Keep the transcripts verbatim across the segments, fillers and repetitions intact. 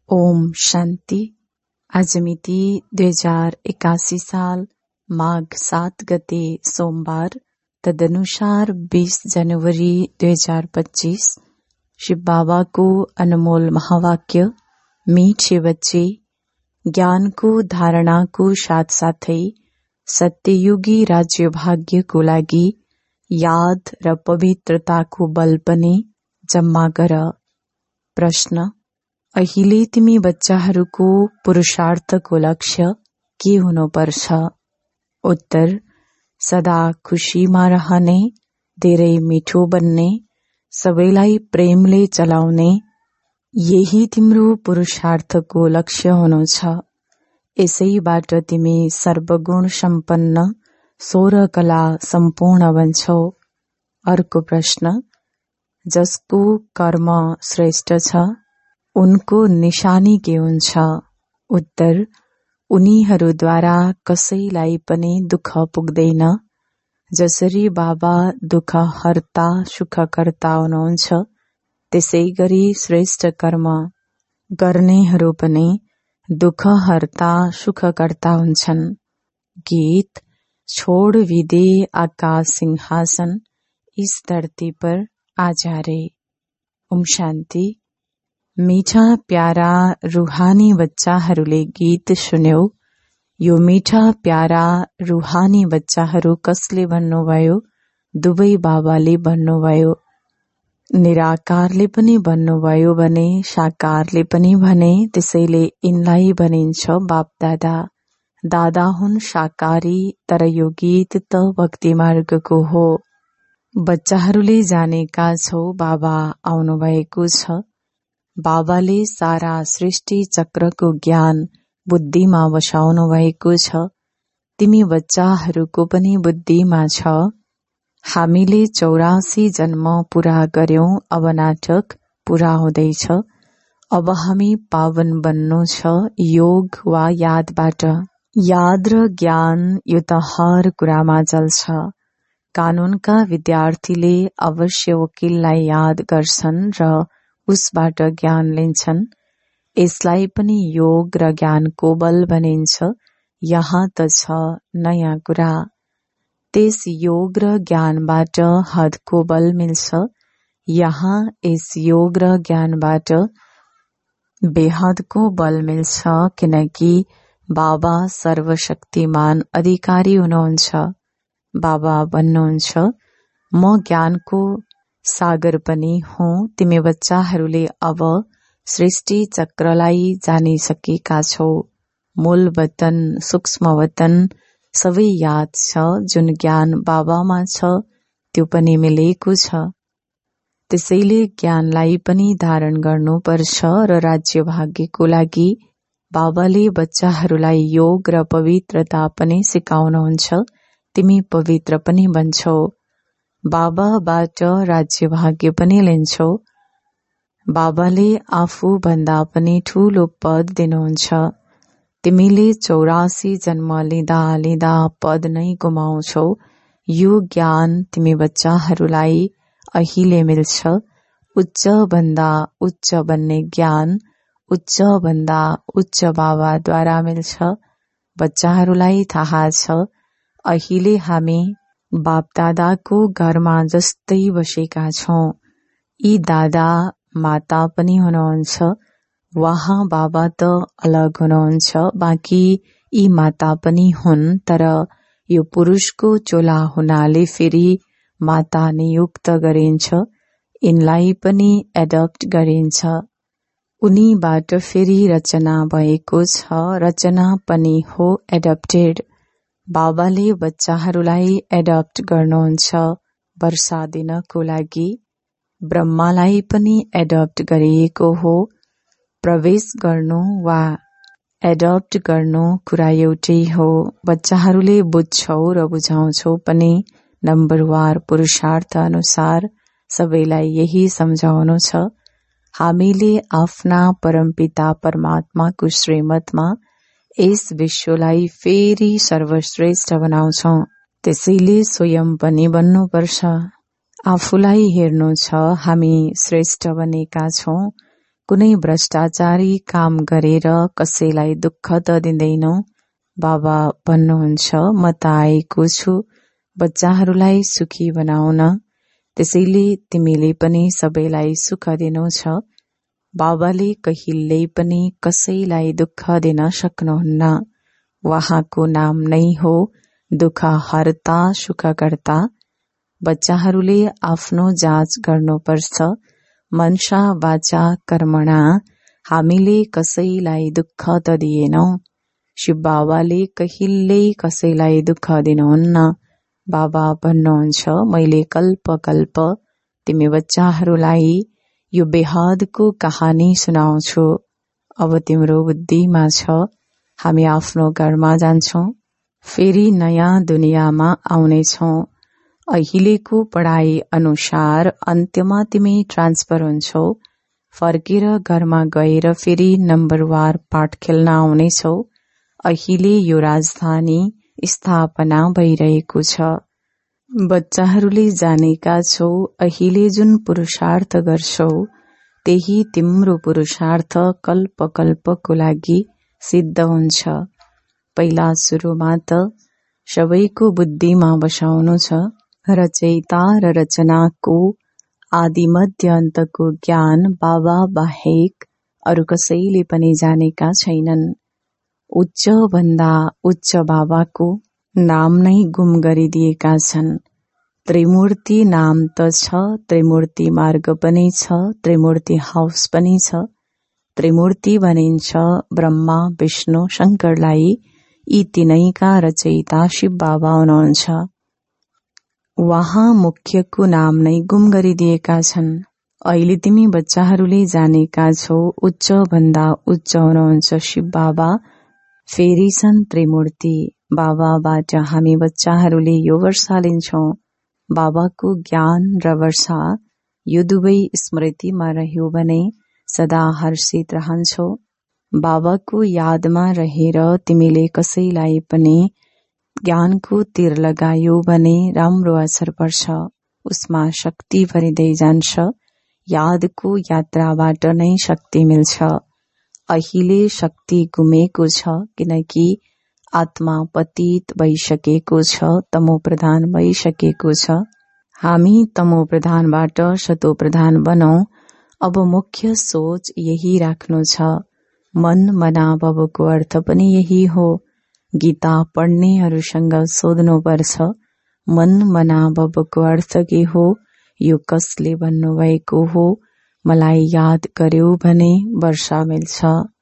ओम शान्ति। आज मिति दुई हजार एकासी साल माघ सात गते सोमबार, तदनुसार बीस जनवरी दुई हजार पच्चीस। शिव बाबा को अनमोल महावाक्य, मीठे बच्चे, ज्ञान को धारणा को साथ साथै सत्ययुगी राज्य भाग्य को लागि याद र पवित्रताको बल पनि जम्मा गर। प्रश्न: अहिले तिमी बच्चाहरूको पुरुषार्थको लक्ष्य के हुनुपर्छ? उत्तर: सदा खुशीमा रहने, धेरै मिठो बन्ने, सबैलाई प्रेमले चलाउने, यही तिम्रो पुरुषार्थको लक्ष्य हुनु छ। यसैबाट तिमी सर्वगुण सम्पन्न, सोह्र कला सम्पूर्ण बन्छौ। अर्को प्रश्न: जसको कर्म श्रेष्ठ छ उनको निशानी के हुन्छ? उत्तर: उनीहरूद्वारा कसैलाई पनि दुःख पुग्दैन। जसरी बाबा दुःख हर्ता सुखकर्ता हुनुहुन्छ, त्यसै गरी श्रेष्ठ कर्म गर्नेहरू पनि दुःख हर्ता सुखकर्ता हुन्छन्। गीत: छोड़ विदे आकाश सिंहासन, इस धरती पर आजारे। ओम शान्ति। मीठा प्यारा रूहानी बच्चाहरूले गीत सुन्यौ। यो मीठा प्यारा रूहानी बच्चाहरू कसले भन्नुभयो? दुवै बाबाले भन्नुभयो। निराकारले पनि भन्नुभयो भने साकारले पनि भने, त्यसैले यिनलाई भनिन्छ बाप दादा। दादा हुन् साकारी, तर यो गीत त भक्ति मार्गको हो। बच्चाहरूले जानेका छौ बाबा आउनु भएको छ। बाबाले सारा सृष्टि चक्रको ज्ञान बुद्धिमा बसाउनु भएको छ। तिमी बच्चाहरूको पनि बुद्धिमा छ। हामीले चौरासी जन्म पूरा गर्यौं, अब नाटक पूरा हुँदैछ। अब हामी पावन बन्नु छ योग वा यादबाट। याद र ज्ञान यो त हर कुरामा चल्छ। कानूनका विद्यार्थीले अवश्य वकिललाई याद गर्छन् र उसबाट ज्ञान लिन्छन्। यसलाई पनि योग र ज्ञानको बल भनिन्छ। यहाँ त छ नयाँ कुरा। त्यस योग र ज्ञानबाट हदको बल मिल्छ। यहाँ यस योग र ज्ञानबाट बेहदको बल मिल्छ, किनकि बाबा सर्वशक्तिमान अधिकारी हुनुहुन्छ। बाबा भन्नुहुन्छ, म ज्ञानको सागर पनि हुँ। तिमी बच्चाहरूले अब सृष्टि चक्रलाई जानिसकेका छौ। मूल वतन, सूक्ष्म वतन सबै याद छ। जुन ज्ञान बाबामा छ त्यो पनि मिलेको छ। त्यसैले ज्ञानलाई पनि धारण गर्नुपर्छ र राज्य भाग्यको लागि बाबाले बच्चाहरूलाई योग र पवित्रता पनि सिकाउनुहुन्छ। तिमी पवित्र पनि बन्छौ। बाबाबाट राज्य भाग्य पनि लिन्छौ। बाबाले आफू भन्दा पनि ठूलो पद दिनुहुन्छ। तिमीले चौरासी जन्म लिँदा लिँदा पद नै गुमाउँछौ। यो ज्ञान तिमी बच्चाहरूलाई अहिले मिल्छ। उच्च भन्दा उच्च बन्ने ज्ञान उच्च भन्दा उच्च बाबाद्वारा मिल्छ। बच्चाहरूलाई थाहा छ, अहिले हामी बाप दादाको घरमा जस्तै बसेका छौं। यी दादा माता पनि हुनुहुन्छ। वहाँ बाबा त अलग हुनुहुन्छ, बाँकी यी माता पनि हुन्, तर यो पुरुषको चोला हुनाले फेरि माता नियुक्त गरिन्छ। यिनलाई पनि एडप्ट गरिन्छ। उनीबाट फेरि रचना भएको छ। रचना पनि हो एडप्टेड। बाबाले बच्चाहरूलाई एडप्ट गर्नुहुन्छ वर्षा दिनको लागि। ब्रह्मालाई पनि एडप्ट गरिएको हो। प्रवेश गर्नु वा एडप्ट गर्नु कुरा एउटै हो। बच्चाहरूले बुझ्छौ र बुझाउँछौ पनि। नम्बरवार पुरुषार्थ अनुसार सबैलाई यही सम्झाउनु छ। हामीले आफ्ना परमपिता परमात्माको श्रीमतमा यस विश्वलाई फेरि सर्वश्रेष्ठ बनाउँछौं। त्यसैले स्वयं पनि बन्नुपर्छ। आफूलाई हेर्नु छ। हामी श्रेष्ठ बनेका छौं। कुनै भ्रष्टाचारी काम गरेर कसैलाई दुःख त दिँदैनौ। बाबा भन्नुहुन्छ, म त आएको छु बच्चाहरूलाई सुखी बनाउन, त्यसैले तिमीले पनि सबैलाई सुख दिनु छ। बाबाले कहिल्यै पनि कसैलाई दुःख दिन सक्नुहुन्न। उहाँको नाम नै हो दुःख हर्ता सुखकर्ता। बच्चाहरूले आफ्नो जाँच गर्नुपर्छ। मनसा वाचा कर्मणा हामीले कसैलाई दुःख त दिएनौ। शिव बाबाले कहिल्यै कसैलाई दुःख दिनुहुन्न। बाबा भन्नुहुन्छ, मैले कल्प कल्प तिमी बच्चाहरूलाई यो बेहदको कहानी सुनाउँछु। अब तिम्रो बुद्धिमा छ हामी आफ्नो घरमा जान्छौं, फेरि नयाँ दुनियाँमा आउनेछौं। अहिलेको पढाइ अनुसार अन्त्यमा तिमी ट्रान्सफर हुन्छौ। फर्केर घरमा गएर फेरि नम्बरवार पाठ खेल्न आउनेछौ। अहिले यो राजधानी स्थापना भइरहेको छ। बच्चाहरूले जानेका छौ अहिले जुन पुरुषार्थ गर्छौ त्यही तिम्रो पुरुषार्थ कल्प कल्पको लागि सिद्ध हुन्छ। पहिला सुरुमा त सबैको बुद्धिमा बसाउनु छ। रचयिता र रचनाको आदि मध्य अन्तको ज्ञान बाबा बाहेक अरू कसैले पनि जानेका छैनन्। उच्च भन्दा उच्च बाबाको नाम नै गुम गरिदिएका छन्। त्रिमूर्ति नाम त छ, त्रिमूर्ति मार्ग पनि छ, त्रिमूर्ति हाउस पनि छ। त्रिमूर्ति भनिन्छ ब्रह्मा विष्णु शंकरलाई। यी तीनैका रचयिता शिव बाबा हुनुहुन्छ। वहाँ मुख्यको नाम नै गुम गरिदिएका छन्। अहिले तिमी बच्चाहरूले जानेका छौ उच्च भन्दा उच्च हुनुहुन्छ शिव बाबा, फेरि छन् त्रिमूर्ति। बाबाबाट हामी बच्चाहरूले यो वर्षा लिन्छौं। बाबाको ज्ञान र वर्षा यो दुवै स्मृतिमा रह्यो भने सदा हर्षित रहन्छौ। बाबाको यादमा रहेर तिमीले कसैलाई पनि ज्ञानको तीर लगायो भने राम्रो असर पर्छ। उसमा शक्ति भरिँदै जान्छ। यादको यात्राबाट नै शक्ति मिल्छ। अहिले शक्ति गुमेको छ किनकि आत्मा पतित भइसकेको छ, तमो प्रधान भइसकेको छ। हामी तमो प्रधानबाट सतो प्रधान बनौं। अब मुख्य सोच यही राख्नु छ। मन मना भवको अर्थ पनि यही हो। गीता पढ्नेहरूसँग सोध्नुपर्छ, मन मना भवको अर्थ के हो? यो कसले भन्नुभएको हो? मलाई याद गर्यो भने वर्षा मिल्छ।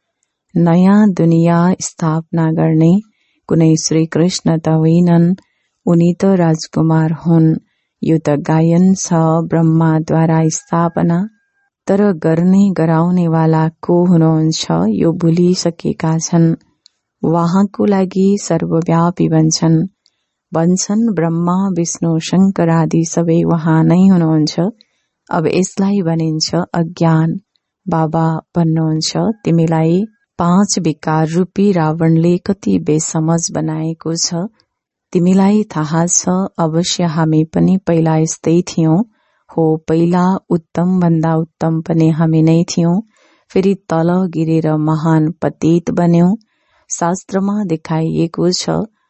नयाँ दुनिया स्थापना गर्ने कुनै श्री कृष्ण त होइनन्, उनी त राजकुमार हुन्। यो त गायन छ ब्रह्माद्वारा स्थापना। तर गर्ने गराउनेवाला को हुनुहुन्छ यो भुलिसकेका छन्। वहाँको लागि सर्वव्यापी भन्छन्। भन्छन् ब्रह्मा विष्णु शंकर आदि सबै वहाँ नै हुनुहुन्छ। अब यसलाई भनिन्छ अज्ञान। बाबा भन्नुहुन्छ तिमीलाई पाँच विकार रूपी रावणले कति बेसमझ बनाएको छ। तिमीलाई थाहा छ अवश्य हामी पनि पहिला यस्तै थियौं। हो पहिला उत्तम भन्दा उत्तम पनि हामी नै थियौं। फेरि तल गिरेर महान पतित बन्यौं। शास्त्रमा देखाइएको छ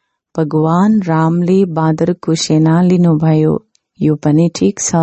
भगवान रामले बाँदरको सेना लिनुभयो। यो पनि ठीक छ।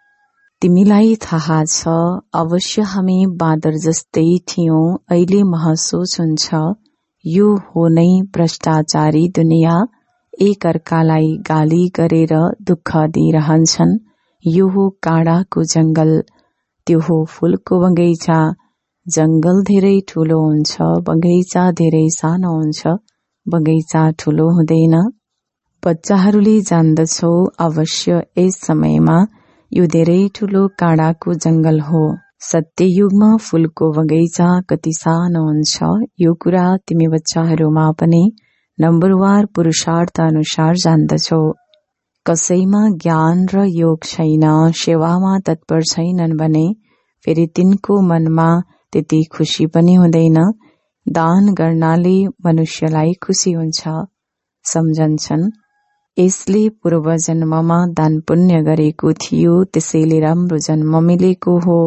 तिमीलाई थाहा छ अवश्य हामी बाँदर जस्तै थियौं। अहिले महसुस हुन्छ यो हो नै भ्रष्टाचारी दुनिया। एक अर्कालाई गाली गरेर दुःख दिइरहन्छन्। यो हो काँडाको जंगल, त्यो हो फूलको बगैँचा। जंगल धेरै ठूलो हुन्छ, बगैँचा धेरै सानो हुन्छ। बगैँचा ठूलो हुँदैन। बच्चाहरूले जान्दछौ अवश्य यस समयमा यो धेरै ठूलो काँडाको जंगल हो। सत्ययुगमा फूलको बगैँचा कति सानो हुन्छ यो कुरा तिमी बच्चाहरूमा पनि नम्बरवार पुरुषार्थ अनुसार जान्दछौ। कसैमा ज्ञान र योग छैन, सेवामा तत्पर छैनन् भने फेरि तिनको मनमा त्यति खुशी पनि हुँदैन। दान गर्नाले मनुष्यलाई खुशी हुन्छ, सम्झन्छन्। यसले पूर्व जन्ममा दान पुण्य गरेको थियो, त्यसैले राम्रो जन्म मिलेको हो।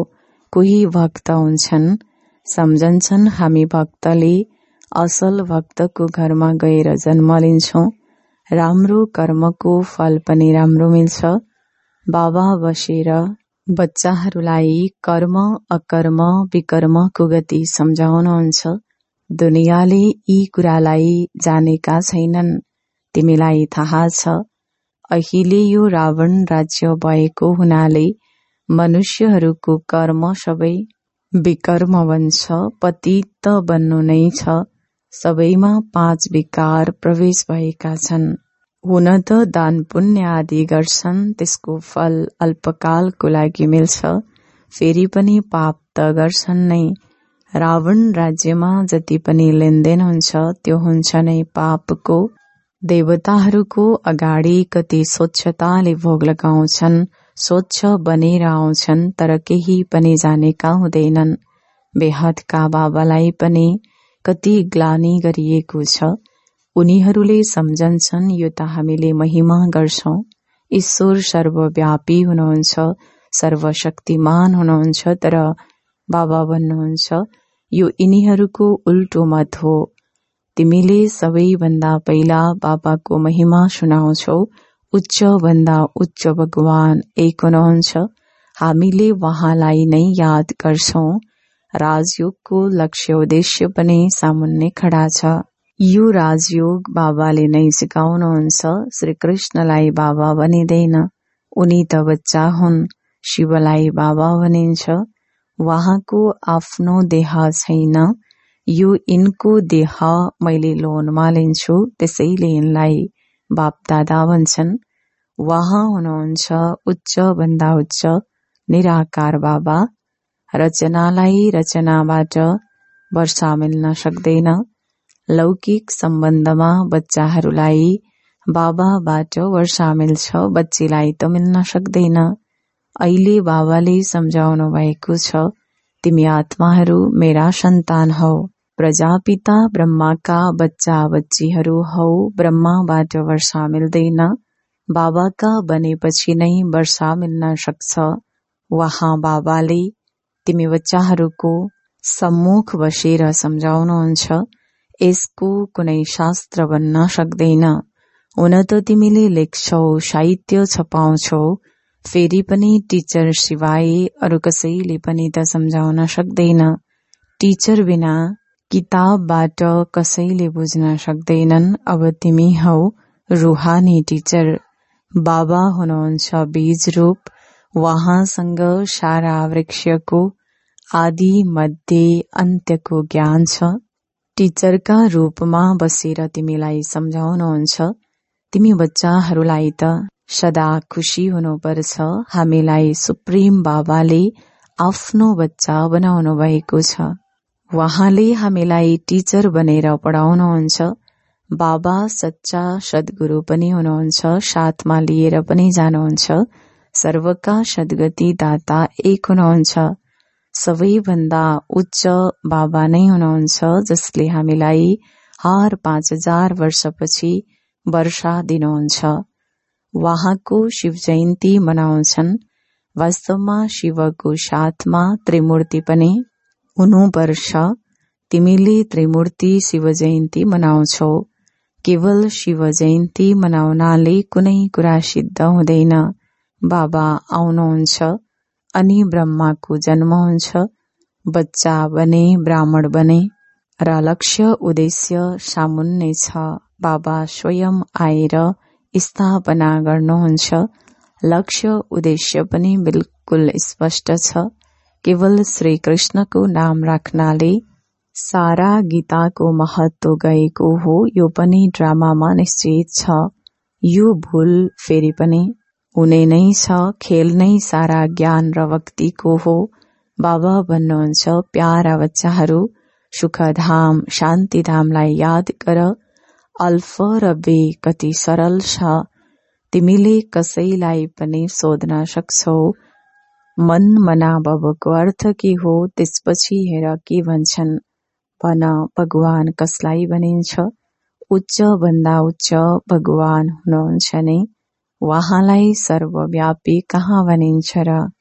कोही भक्त हुन्छन्, सम्झन्छन् हामी भक्तले असल भक्तको घरमा गएर जन्म लिन्छौं, राम्रो कर्मको फल पनि राम्रो मिल्छ। बाबा बसेर बच्चाहरूलाई कर्म अकर्म विकर्मको गति सम्झाउनुहुन्छ। दुनियाँले यी कुरालाई जानेका छैनन्, तिमीलाई थाहा छ। अहिले यो रावण राज्य भएको हुनाले मनुष्यहरूको कर्म सबै विकर्म बन्छ, पतित बन्नु नै छ। सबैमा पाँच विकार प्रवेश भएका छन्। हुन त दान पुण्य आदि गर्छन्, त्यसको फल अल्पकालको लागि मिल्छ, फेरि पनि पाप त गर्छन् नै। रावण राज्यमा जति पनि लेनदेन हुन्छ त्यो हुन्छ नै पापको। देवताहरूको अगाडि कति स्वच्छताले भोग लगाउँछन्, स्वच्छ बनेर आउँछन्, तर केही पनि जानेका हुँदैनन्। बेहदका बाबालाई पनि कति ग्लानि गरिएको छ। उनीहरूले सम्झन्छन् यो त हामीले महिमा गर्छौं, ईश्वर सर्वव्यापी हुनुहुन्छ, सर्वशक्तिमान हुनुहुन्छ, तर बाबा भन्नुहुन्छ यो यिनीहरूको उल्टो मत हो। तिमीले सबैभन्दा पहिला बाबाको महिमा सुनाउँछौ। उच्च भन्दा उच्च भगवान एक हुनुहुन्छ, हामीले वहाँलाई नै याद गर्छौं। राजयोगको लक्ष्य उद्देश्य पनि सामुन्ने खडा छ। यो राजयोग बाबाले नै सिकाउनुहुन्छ। श्री कृष्णलाई बाबा भनिँदैन, उनी त बच्चा हुन्। शिवलाई बाबा भनिन्छ, वहाँको आफ्नो देह छैन, यो यिनको देह मैले लोनमा लिन्छु, त्यसैले यिनलाई बाप दादा भन्छन्। वहाँ हुनुहुन्छ उच्च भन्दा उच्च निराकार बाबा। रचनालाई रचनाबाट वर्षा मिल्न सक्दैन। लौकिक सम्बन्धमा बच्चाहरूलाई बाबाबाट वर्षा मिल्छ, बच्चीलाई त मिल्न सक्दैन। अहिले बाबाले सम्झाउनु भएको छ, तिमी आत्माहरू मेरा सन्तान हौ, प्रजापिता ब्रह्माका बच्चा बच्चीहरू हौ। ब्रह्माबाट वर्षा मिल्दैन, बाबाका बनेपछि नै वर्षा मिल्न सक्छ। वहाँ बाबाले तिमी बच्चाहरूको सम्मुख बसेर सम्झाउनुहुन्छ, यसको कुनै शास्त्र बन्न सक्दैन। हुन त तिमीले लेख्छौ, साहित्य छपाउँछौ, फेरि पनि टिचर सिवाय अरू कसैले पनि त सम्झाउन सक्दैन। टिचर बिना किताबबाट कसैले बुझ्न सक्दैनन्। अब तिमी हौ रूहानी टिचर। बाबा हुनुहुन्छ बीज रूप, वहाँसँग सारा वृक्षको आदि मध्य अन्त्यको ज्ञान छ। टिचरका रूपमा बसेर तिमीलाई सम्झाउनुहुन्छ, तिमी बच्चाहरूलाई त सदा खुशी हुनुपर्छ। हामीलाई सुप्रिम बाबाले आफ्नो बच्चा बनाउनु भएको छ। वहाँले हामीलाई टिचर बनेर पढाउनुहुन्छ। बाबा सच्चा सद्गुरु पनि हुनुहुन्छ, साथमा लिएर पनि जानुहुन्छ। सर्वका सद्गति दाता एक हुनुहुन्छ। सबैभन्दा उच्च बाबा नै हुनुहुन्छ, जसले हामीलाई हर पाँच हजार वर्षपछि वर्षा दिनुहुन्छ। वहाँको शिव जयन्ती मनाउँछन्। वास्तवमा शिवको साथमा त्रिमूर्ति पनि हुनुपर्छ। तिमीले त्रिमूर्ति शिव जयन्ती मनाउँछौ। केवल शिव जयन्ती मनाउनाले कुनै कुरा सिद्ध हुँदैन। बाबा आउनुहुन्छ अनि ब्रह्माको जन्म हुन्छ, बच्चा बने, ब्राह्मण बने, र लक्ष्य उद्देश्य सामुन्ने छ। बाबा स्वयं आएर स्थापना गर्नुहुन्छ। लक्ष्य उद्देश्य पनि बिल्कुल स्पष्ट छ। केवल श्री कृष्णको नाम राख्नाले सारा गीताको महत्व गएको हो, यो पनि ड्रामामा निश्चित छ। यो भूल फेरि पनि हुने नै छ। खेल नै सारा ज्ञान र भक्तिको हो। बाबा भन्नुहुन्छ, प्यारा बच्चाहरू, सुखधाम शान्तिधामलाई याद गर। अल्फ र बे कति सरल छ। तिमीले कसैलाई पनि सोध्न सक्छौ, मन मनाभवको अर्थ के हो, त्यसपछि हेर के भन्छन्। भन, भगवान कसलाई भनिन्छ? उच्च भन्दा उच्च भगवान हुनुहुन्छ नै, वहाँलाई सर्वव्यापी कहाँ भनिन्छ र?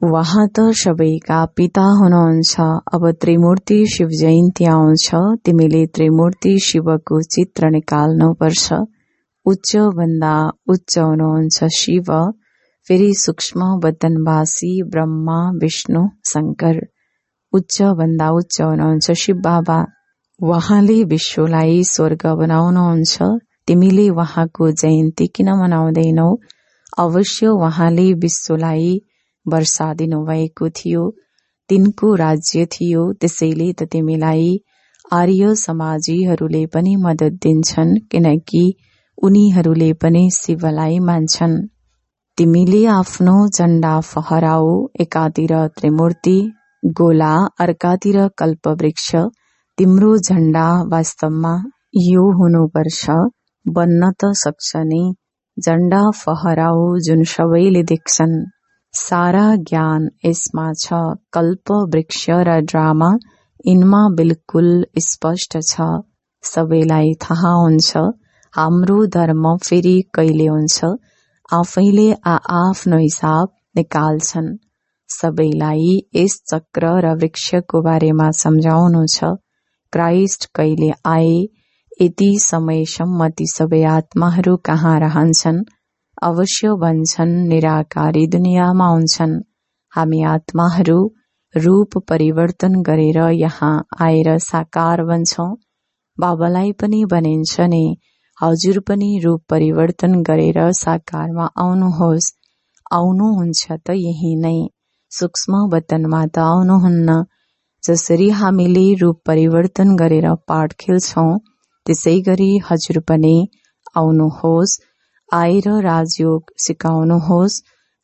उहाँ त सबैका पिता हुनुहुन्छ। अब त्रिमूर्ति शिव जयन्ती आउँछ, तिमीले त्रिमूर्ति शिवको चित्र निकाल्नु पर्छ। उच्च भन्दा उच्च हुनुहुन्छ शिव, फेरि सूक्ष्म वतनवासी ब्रह्मा विष्णु शंकर। उच्च भन्दा उच्च हुनुहुन्छ शिव बाबा। उहाँले विश्वलाई स्वर्ग बनाउनुहुन्छ। तिमीले उहाँको जयन्ती किन मनाउँदैनौ? अवश्य उहाँले विश्वलाई वर्षा दिनु भएको थियो, तिनको राज्य थियो, त्यसैले त तिमीलाई आर्य समाजीहरूले पनि मद्दत दिन्छन्, किनकि उनीहरूले पनि शिवलाई मान्छन्। तिमीले आफ्नो झण्डा फहराऊ, एकातिर त्रिमूर्ति गोला, अर्कातिर कल्पवृक्ष। तिम्रो झण्डा वास्तवमा यो हुनुपर्छ, बन्न त सक्छ नि। झण्डा फहराऊ जुन सबैले देख्छन्। सारा ज्ञान यसमा छ। कल्पवृक्ष र ड्रामा यिनमा बिल्कुल स्पष्ट छ। सबैलाई थाहा हुन्छ हाम्रो धर्म फेरि कहिले हुन्छ, आफैले आआफ्नो हिसाब निकाल्छन्। सबैलाई यस चक्र र वृक्षको बारेमा सम्झाउनु छ। क्राइस्ट कहिले आए, यति समयसम्म ती सबै आत्माहरू कहाँ रहन्छन्? अवश्य भन्छन् निराकारी दुनियाँमा हुन्छन्। हामी आत्माहरू रूप परिवर्तन गरेर यहाँ आएर साकार बन्छौं। बाबालाई पनि भनिन्छ नि, हजुर पनि रूप परिवर्तन गरेर साकारमा आउनुहोस्। आउनुहुन्छ त यही नै, सूक्ष्म वतनमा त आउनुहुन्न। जसरी हामीले रूप परिवर्तन गरेर पाठ खेल्छौं, त्यसै गरी हजुर पनि आउनुहोस्। आएर राजयोग सिकाउनुहोस्।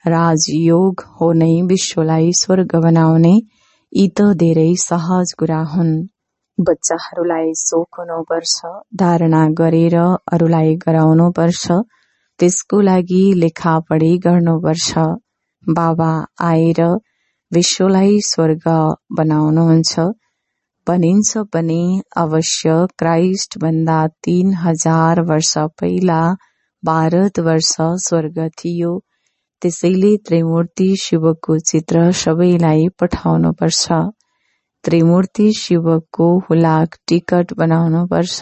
राजयोग हो नै विश्वलाई स्वर्ग बनाउने। यी त धेरै सहज कुरा हुन्। बच्चाहरूलाई सोख हुनुपर्छ, धारणा गरेर अरूलाई गराउनु पर्छ। त्यसको लागि लेखापढी गर्नुपर्छ। बाबा आएर विश्वलाई स्वर्ग बनाउनुहुन्छ। भनिन्छ पनि अवश्य क्राइस्ट भन्दा तीन हजार वर्ष पहिला भारतवर्ष स्वर्ग थियो। त्यसैले त्रिमूर्ति शिवको चित्र सबैलाई पठाउनु पर्छ। त्रिमूर्ति शिवको हुलाक टिकट बनाउनु पर्छ।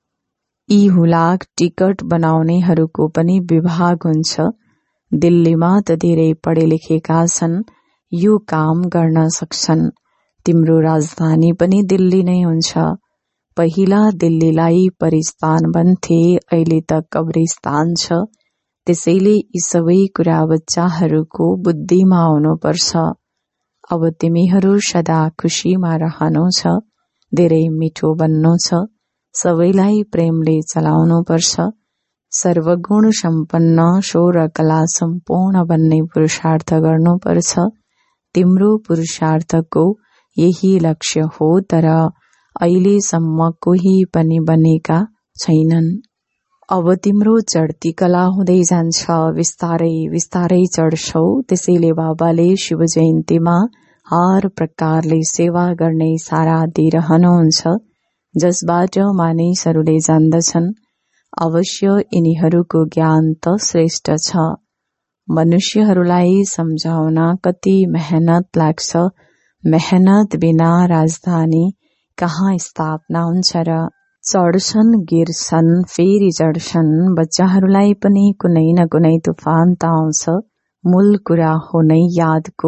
यी हुलाक टिकट बनाउनेहरूको पनि विभाग हुन्छ। दिल्लीमा त धेरै पढे लेखेका छन्, यो काम गर्न सक्छन्। तिम्रो राजधानी पनि दिल्ली नै हुन्छ। पहिला दिल्लीलाई परिस्थान भन्थे, अहिले त कब्रिस्तान छ। त्यसैले यी सबै कुरा बच्चाहरूको बुद्धिमा आउनुपर्छ। अब तिमीहरू सदा खुशीमा रहनु छ, धेरै मिठो बन्नु छ, सबैलाई प्रेमले चलाउनु पर्छ। सर्वगुण सम्पन्न शौर कला सम्पूर्ण बन्ने पुरुषार्थ गर्नुपर्छ। तिम्रो पुरुषार्थको यही लक्ष्य हो, तर अहिलेसम्म कोही पनि बनेका छैनन्। अब तिम्रो चढ्ती कला हुँदै जान्छ, विस्तारै विस्तारै चढ्छौ। त्यसैले बाबाले शिव जयन्तीमा हर प्रकारले सेवा गर्ने इशारा दिइरहनुहुन्छ, जसबाट मानिसहरूले जान्दछन् अवश्य यिनीहरूको ज्ञान त श्रेष्ठ छ। मनुष्यहरूलाई सम्झाउन कति मेहनत लाग्छ। मेहनत बिना राजधानी कहाँ स्थापना हुन्छ र? चढ्छन्, गिर्छन्, फेरि चढ्छन्। बच्चाहरूलाई पनि कुनै न कुनै तुफान त आउँछ। मूल कुरा हो नै यादको।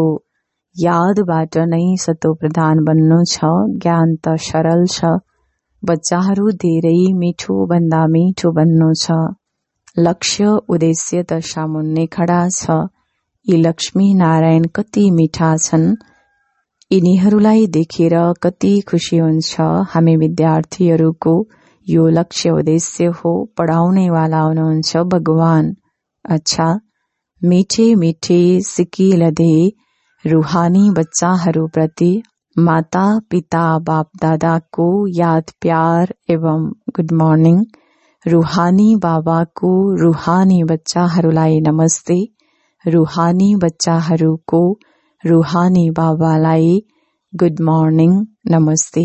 यादबाट नै सतो प्रधान बन्नु छ। ज्ञान त सरल छ। बच्चाहरू धेरै मिठो भन्दा मिठो बन्नु छ। लक्ष्य उद्देश्य त सामुन्ने खडा छ। यी लक्ष्मी नारायण कति मिठा छन्। यिनीहरूलाई देखेर कति खुशी हुन्छ। हामी विद्यार्थीहरूको यो लक्ष्य उद्देश्य हो। पढाउनेवाला हुनुहुन्छ भगवान। अच्छा, मिठे मिठे सिकिलधे रूहानी बच्चाहरूप्रति माता पिता बाप दादाको याद प्यार एवं गुड मर्निङ। रूहानी बाबाको रूहानी बच्चाहरूलाई नमस्ते। रूहानी बच्चाहरूको रूहानी बाबालाई गुड मर्निङ नमस्ते।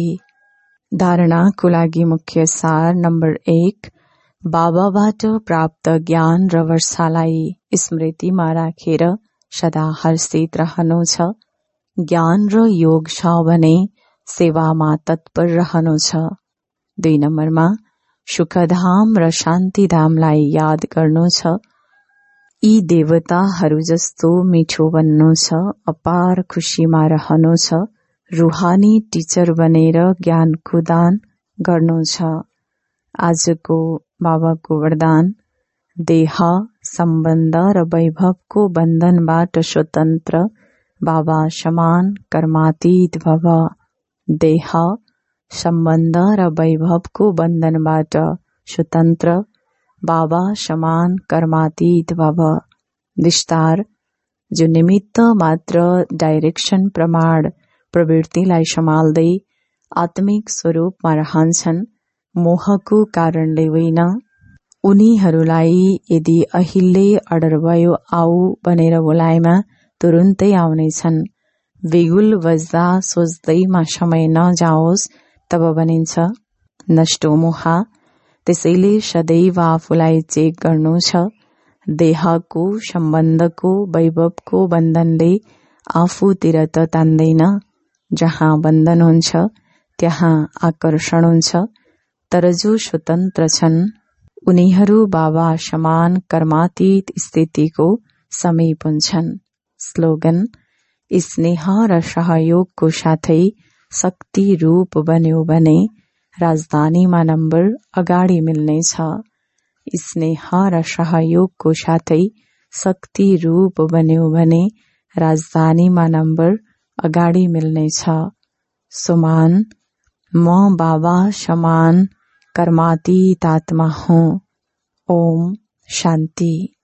धारणाको लागि मुख्य सार नम्बर एक, बाबाबाट प्राप्त ज्ञान र वर्षालाई स्मृतिमा राखेर सदा हर्षित रहनु छ। ज्ञान र योग छ भने सेवामा तत्पर रहनु छ। दुई नम्बरमा सुखधाम र शान्तिधामलाई याद गर्नु छ। यी देवताहरू जस्तो मिठो बन्नु छ। अपार खुशीमा रहनु छ। रूहानी टिचर बनेर ज्ञानको दान गर्नु छ। आजको बाबाको वरदान, देह, सम्बन्ध र वैभवको बन्धनबाट स्वतन्त्र बाबा समान कर्मातीत भव। देह, सम्बन्ध र वैभवको बन्धनबाट स्वतन्त्र बाबा समान कर्मातीत भव। विस्तार, जो निमित्त मात्र डाइरेक्सन प्रमाण प्रवृत्तिलाई सम्हाल्दै आत्मिक स्वरूपमा रहन्छन्, मोहको कारणले होइन। उनीहरूलाई यदि अहिले अर्डर भयो आऊ भनेर बोलाएमा तुरुन्तै आउनेछन्। बिगुल बज्दा सोच्दैमा समय नजाओस् तब भनिन्छ नष्टो मोह। त्यसैले सदैव आफूलाई चेक गर्नु छ। देहको, सम्बन्धको, वैभवको बन्धनले आफूतिर त तान्दैन। जहाँ बन्धन हुन्छ त्यहाँ आकर्षण हुन्छ। तर जो स्वतन्त्र छन् उनीहरू बाबा समान कर्मातीत स्थितिको समीप हुन्छन्। स्लोगन, स्नेह र सहयोगको साथै शक्ति रूप बन्यो भने राजधानीमा नम्बर अगाडि मिल्नेछ। स्नेह र सहयोगको साथै शक्ति रूप बन्यो भने राजधानीमा नम्बर अगाडि मिल्नेछ। सुमान, म बाबा समान कर्मातीत आत्मा हुँ। ओम शान्ति।